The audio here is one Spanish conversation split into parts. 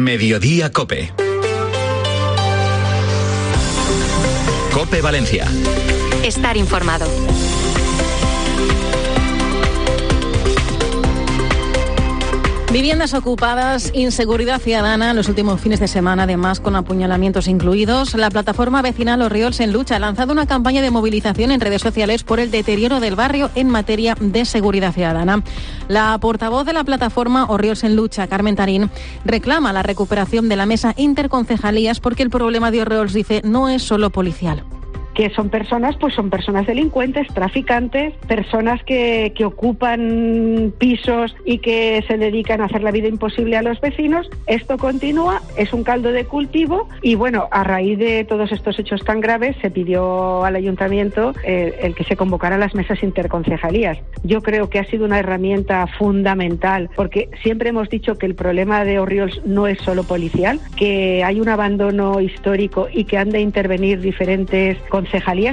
Mediodía COPE. COPE Valencia. Estar informado. Viviendas ocupadas, inseguridad ciudadana en los últimos fines de semana, además con apuñalamientos incluidos. La plataforma vecinal Orriols en Lucha ha lanzado una campaña de movilización en redes sociales por el deterioro del barrio en materia de seguridad ciudadana. La portavoz de la plataforma Orriols en Lucha, Carmen Tarín, reclama la recuperación de la mesa interconcejalías porque el problema de Orriols, dice, no es solo policial. Que son personas delincuentes, traficantes, personas que ocupan pisos y que se dedican a hacer la vida imposible a los vecinos. Esto continúa, es un caldo de cultivo y bueno, a raíz de todos estos hechos tan graves se pidió al ayuntamiento el que se convocaran las mesas interconcejalías. Yo creo que ha sido una herramienta fundamental porque siempre hemos dicho que el problema de Orriols no es solo policial, que hay un abandono histórico y que han de intervenir diferentes concejalías.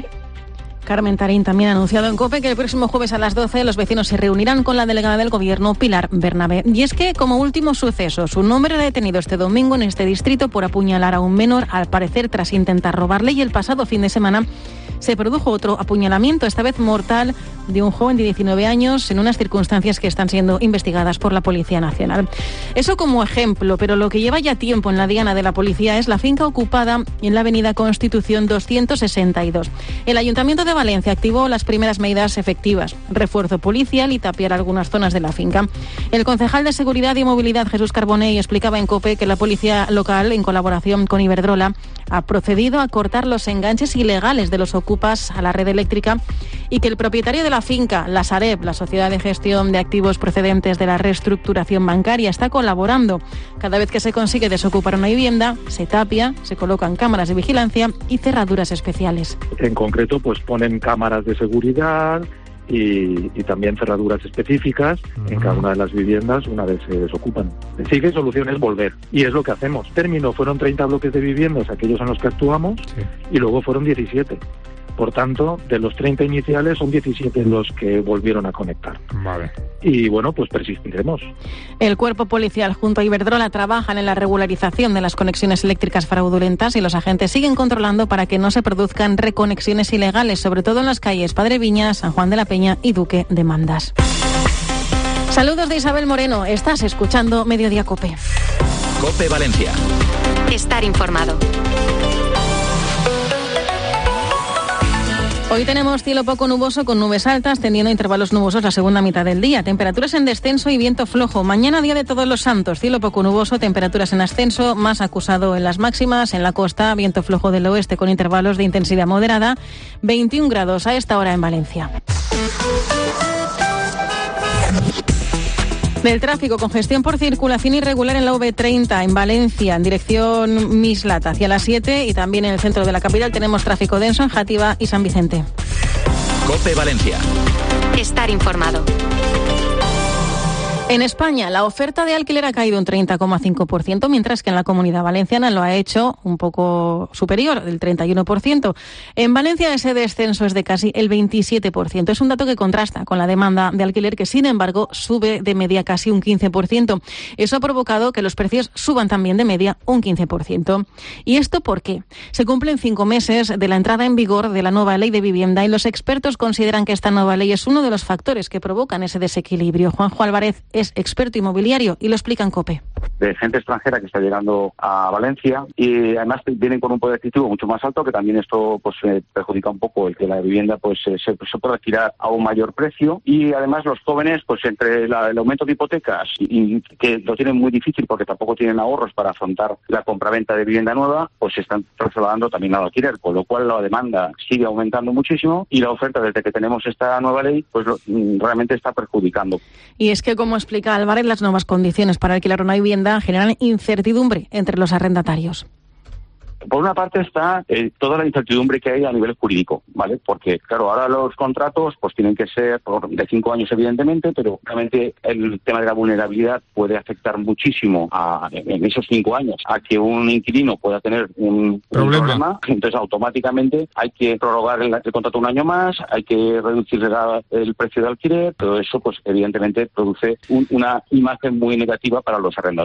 Carmen Tarín también ha anunciado en COPE que el próximo jueves a las 12 los vecinos se reunirán con la delegada del Gobierno, Pilar Bernabé. Y es que, como último suceso, un hombre era detenido este domingo en este distrito por apuñalar a un menor, al parecer tras intentar robarle, y el pasado fin de semana se produjo otro apuñalamiento, esta vez mortal, de un joven de 19 años en unas circunstancias que están siendo investigadas por la Policía Nacional. Eso como ejemplo, pero lo que lleva ya tiempo en la diana de la policía es la finca ocupada en la avenida Constitución 262. El Ayuntamiento de Valencia activó las primeras medidas efectivas, refuerzo policial y tapiar algunas zonas de la finca. El concejal de Seguridad y Movilidad, Jesús Carbonell, explicaba en COPE que la policía local, en colaboración con Iberdrola, ha procedido a cortar los enganches ilegales de los ocupas a la red eléctrica y que el propietario de la finca, la Sareb, la Sociedad de Gestión de Activos Procedentes de la Reestructuración Bancaria, está colaborando. Cada vez que se consigue desocupar una vivienda, se tapia, se colocan cámaras de vigilancia y cerraduras especiales. En concreto, pues ponen cámaras de seguridad y también cerraduras específicas en cada una de las viviendas una vez se desocupan. Sí que solución es volver, y es lo que hacemos. Fueron 30 bloques de viviendas, aquellos en los que actuamos, y luego fueron 17. Por tanto, de los 30 iniciales son 17 los que volvieron a conectar. Vale. Y bueno, pues persistiremos. El cuerpo policial junto a Iberdrola trabajan en la regularización de las conexiones eléctricas fraudulentas y los agentes siguen controlando para que no se produzcan reconexiones ilegales, sobre todo en las calles Padre Viñas, San Juan de la Peña y Duque de Mandas. Saludos de Isabel Moreno. Estás escuchando Mediodía COPE. COPE Valencia. Estar informado. Hoy tenemos cielo poco nuboso con nubes altas, tendiendo a intervalos nubosos la segunda mitad del día. Temperaturas en descenso y viento flojo. Mañana, día de Todos los Santos, cielo poco nuboso, temperaturas en ascenso, más acusado en las máximas. En la costa, viento flojo del oeste con intervalos de intensidad moderada. 21 grados a esta hora en Valencia. Del tráfico, congestión por circulación irregular en la V30 en Valencia, en dirección Mislata, hacia las 7, y también en el centro de la capital tenemos tráfico denso en Játiva y San Vicente. COPE Valencia. Estar informado. En España, la oferta de alquiler ha caído un 30,5%, mientras que en la Comunidad Valenciana lo ha hecho un poco superior, del 31%. En Valencia ese descenso es de casi el 27%. Es un dato que contrasta con la demanda de alquiler, que sin embargo sube de media casi un 15%. Eso ha provocado que los precios suban también de media un 15%. ¿Y esto por qué? Se cumplen 5 meses de la entrada en vigor de la nueva ley de vivienda y los expertos consideran que esta nueva ley es uno de los factores que provocan ese desequilibrio. Juanjo Álvarez es experto inmobiliario y lo explica en COPE. De gente extranjera que está llegando a Valencia y además vienen con un poder adquisitivo mucho más alto, que también esto pues perjudica un poco el que la vivienda pues se pueda alquilar a un mayor precio, y además los jóvenes pues entre el aumento de hipotecas y que lo tienen muy difícil porque tampoco tienen ahorros para afrontar la compraventa de vivienda nueva, pues se están trasladando también al alquiler, con lo cual la demanda sigue aumentando muchísimo y la oferta, desde que tenemos esta nueva ley, pues realmente está perjudicando. Y es que, como explica Álvarez, las nuevas condiciones para alquilar una vivienda generan incertidumbre entre los arrendatarios. Por una parte está toda la incertidumbre que hay a nivel jurídico, ¿vale? Porque, claro, ahora los contratos pues tienen que ser de 5 años, evidentemente, pero realmente el tema de la vulnerabilidad puede afectar muchísimo en esos 5 años a que un inquilino pueda tener un problema. Entonces, automáticamente hay que prorrogar el contrato un año más, hay que reducir el precio de alquiler. Todo eso, pues evidentemente, produce una imagen muy negativa para los arrendadores.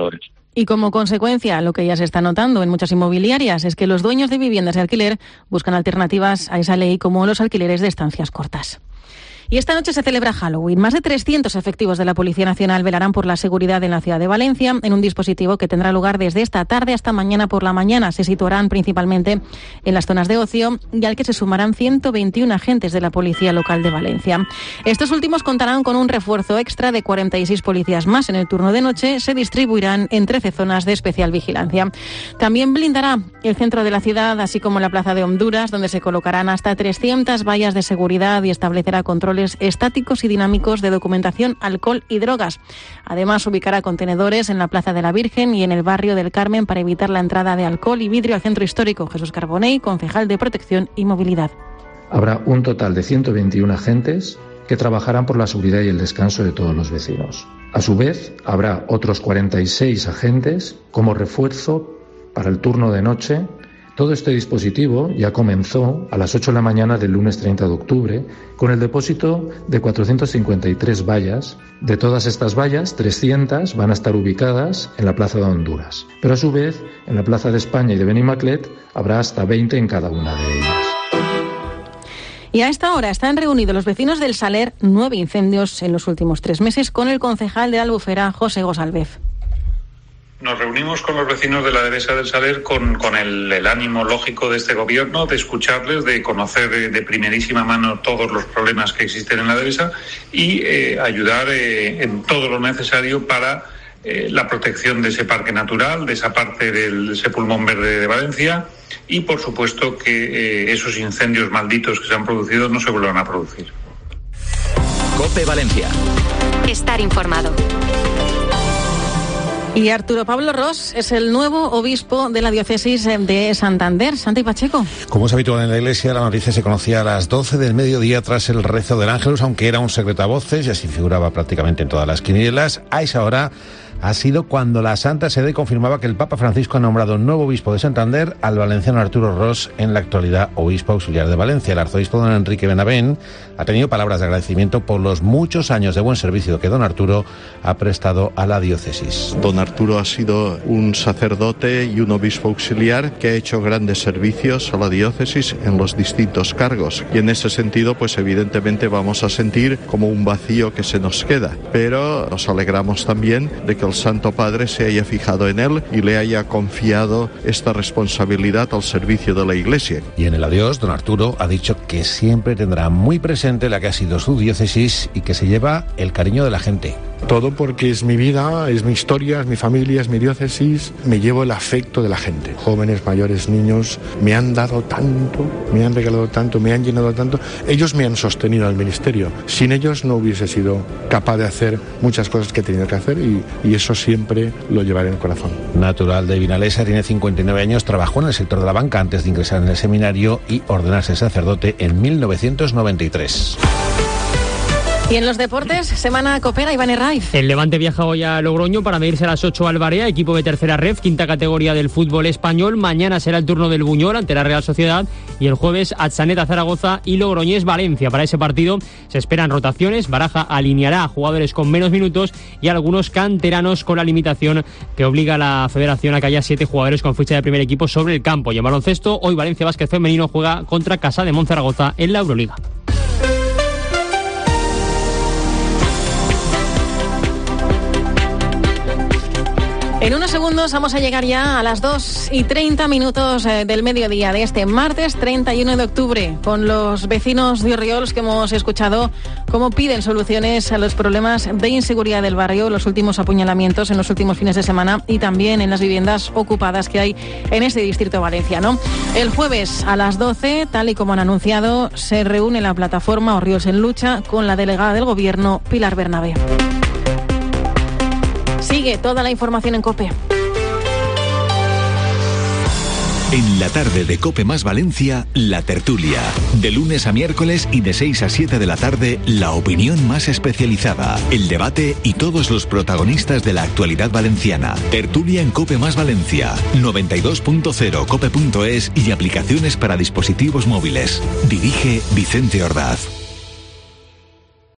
Y como consecuencia, lo que ya se está notando en muchas inmobiliarias es que los dueños de viviendas de alquiler buscan alternativas a esa ley, como los alquileres de estancias cortas. Y esta noche se celebra Halloween. Más de 300 efectivos de la Policía Nacional velarán por la seguridad en la ciudad de Valencia en un dispositivo que tendrá lugar desde esta tarde hasta mañana por la mañana. Se situarán principalmente en las zonas de ocio y al que se sumarán 121 agentes de la Policía Local de Valencia. Estos últimos contarán con un refuerzo extra de 46 policías más. En el turno de noche se distribuirán en 13 zonas de especial vigilancia. También blindará el centro de la ciudad, así como la Plaza de Honduras, donde se colocarán hasta 300 vallas de seguridad y establecerá controles estáticos y dinámicos de documentación, alcohol y drogas. Además, ubicará contenedores en la Plaza de la Virgen y en el barrio del Carmen para evitar la entrada de alcohol y vidrio al centro histórico. Jesús Carbonell, concejal de Protección y Movilidad. Habrá un total de 121 agentes que trabajarán por la seguridad y el descanso de todos los vecinos. A su vez, habrá otros 46 agentes como refuerzo para el turno de noche. Todo este dispositivo ya comenzó a las 8 de la mañana del lunes 30 de octubre con el depósito de 453 vallas. De todas estas vallas, 300 van a estar ubicadas en la Plaza de Honduras. Pero a su vez, en la Plaza de España y de Benimaclet habrá hasta 20 en cada una de ellas. Y a esta hora están reunidos los vecinos del Saler, 9 incendios en los últimos 3 meses, con el concejal de la Albufera, José Gosalvez. Nos reunimos con los vecinos de la Dehesa del Saler con el ánimo lógico de este gobierno, de escucharles, de conocer de primerísima mano todos los problemas que existen en la Dehesa y ayudar en todo lo necesario para la protección de ese parque natural, de esa parte de ese pulmón verde de Valencia y, por supuesto, que esos incendios malditos que se han producido no se vuelvan a producir. COPE Valencia. Estar informado. Y Arturo Pablo Ros es el nuevo obispo de la diócesis de Santander. Santi Pacheco. Como es habitual en la Iglesia, la noticia se conocía a las 12 del mediodía tras el rezo del Ángelus, aunque era un secreto a voces y así figuraba prácticamente en todas las quinielas. A esa hora ha sido cuando la Santa Sede confirmaba que el Papa Francisco ha nombrado nuevo obispo de Santander al valenciano Arturo Ros, en la actualidad obispo auxiliar de Valencia. El arzobispo don Enrique Benavent ha tenido palabras de agradecimiento por los muchos años de buen servicio que don Arturo ha prestado a la diócesis. Don Arturo ha sido un sacerdote y un obispo auxiliar que ha hecho grandes servicios a la diócesis en los distintos cargos. Y en ese sentido, pues evidentemente vamos a sentir como un vacío que se nos queda. Pero nos alegramos también de que el Santo Padre se haya fijado en él y le haya confiado esta responsabilidad al servicio de la Iglesia. Y en el adiós, don Arturo ha dicho que siempre tendrá muy presente la que ha sido su diócesis y que se lleva el cariño de la gente. Todo porque es mi vida, es mi historia, es mi familia, es mi diócesis. Me llevo el afecto de la gente. Jóvenes, mayores, niños, me han dado tanto, me han regalado tanto, me han llenado tanto. Ellos me han sostenido al ministerio. Sin ellos no hubiese sido capaz de hacer muchas cosas que he tenido que hacer y eso siempre lo llevaré en el corazón. Natural de Vinalesa, tiene 59 años, trabajó en el sector de la banca antes de ingresar en el seminario y ordenarse sacerdote en 1993. Y en los deportes, semana copera, Iván Herraiz. El Levante viaja hoy a Logroño para medirse a las 8 al Barea, equipo de tercera ref, quinta categoría del fútbol español. Mañana será el turno del Buñol ante la Real Sociedad y el jueves Atsaneta Zaragoza y Logroñés Valencia. Para ese partido se esperan rotaciones. Baraja alineará a jugadores con menos minutos y algunos canteranos con la limitación que obliga a la federación a que haya 7 jugadores con ficha de primer equipo sobre el campo. Y en baloncesto, hoy Valencia Básquet Femenino juega contra Casa de Monzaragoza en la Euroliga. En unos segundos vamos a llegar ya a las 2:30 del mediodía de este martes 31 de octubre con los vecinos de Orriols, que hemos escuchado cómo piden soluciones a los problemas de inseguridad del barrio, los últimos apuñalamientos en los últimos fines de semana y también en las viviendas ocupadas que hay en este distrito valenciano. El jueves a las 12, tal y como han anunciado, se reúne la plataforma Orriols en Lucha con la delegada del Gobierno, Pilar Bernabé. Sigue toda la información en COPE. En la tarde de COPE más Valencia, La Tertulia. De lunes a miércoles y de 6 a 7 de la tarde, la opinión más especializada, el debate y todos los protagonistas de la actualidad valenciana. Tertulia en COPE más Valencia, 92.0 cope.es y aplicaciones para dispositivos móviles. Dirige Vicente Ordaz.